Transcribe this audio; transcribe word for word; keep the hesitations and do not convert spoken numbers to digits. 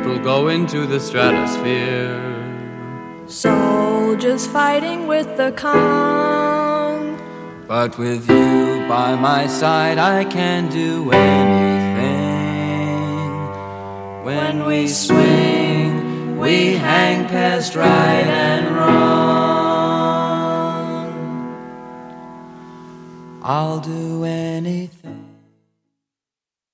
people go into the stratosphere. Soldiers fighting with the Kong. But with you by my side I can do anything. When we swing, we hang past right and wrong. I'll do anything.